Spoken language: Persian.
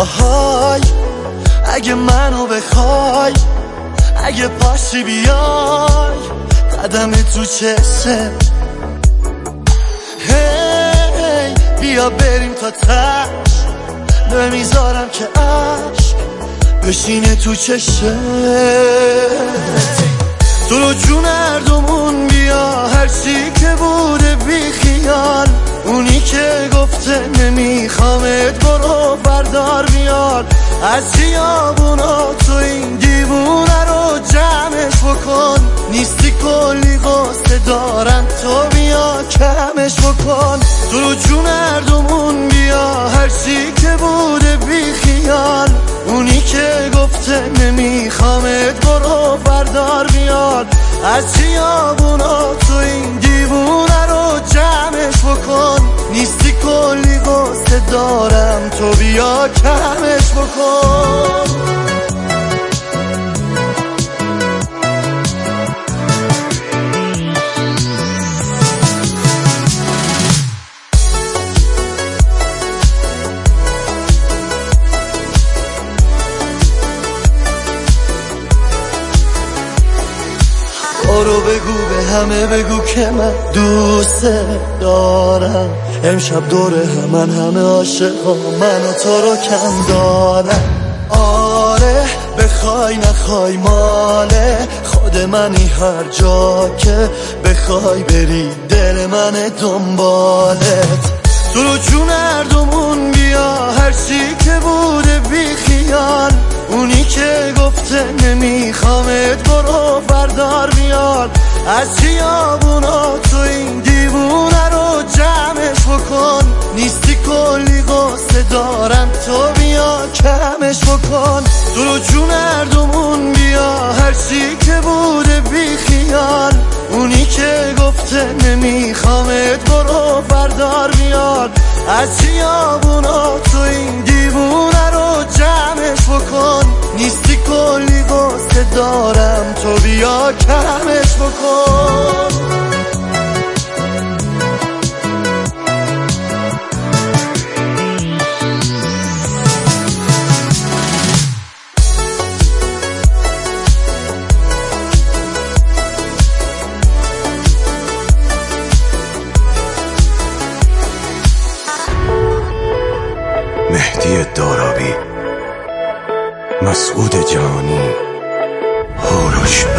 آهای اگه منو بخوای، اگه پاشی بیای قدم تو چشه، هی بیا بریم تا تش، نمیذارم که عشق بشینه تو چشه. تو رو جون هردومون بیا، هرچی که بوده بی خیال، اونی که گفته نمیخوامت برو بردار بیار از خیابونا. تو این دیوونه رو جمعش بکن، نیستی کلی قصه دارن، تو بیا کمش بکن. تو رو جون هردومون بیا، هرچی که بوده بی خیال، اونی که گفته نمیخوامت برو بردار بیار از خیابونا. تو این دیوونه رو جمعش بکن، نیستی کلی قصه دارم، تو بیا کمش بکن. برو بگو به همه بگو که من دوست دارم، امشب دور همه عاشقا من و تو رو کم دارم. آره بخوای نخوای ماله خود منی، هر جا که بخوای بری دل من دنبالت. تو رو جون هردومون بیا، هرچی که بوده بی خیال، اونی که گفته نمیخوامت برو بردار بیار از خیابونا. تو این دیوونه رو جمعش بکن، نیستی کلی قصه دارم، تو بیا کمش بکن. تو رو جون هردومون بیا، هرچی که بوده بی خیال، اونی که گفته نمیخوامت برو بردار بیار از خیابونا. تو این دیوونه رو جمعش بکن، نیستی کلی قصه دارم، تو بیا کمش بکن. مهدی دارابی، مسعود جانی، هوروش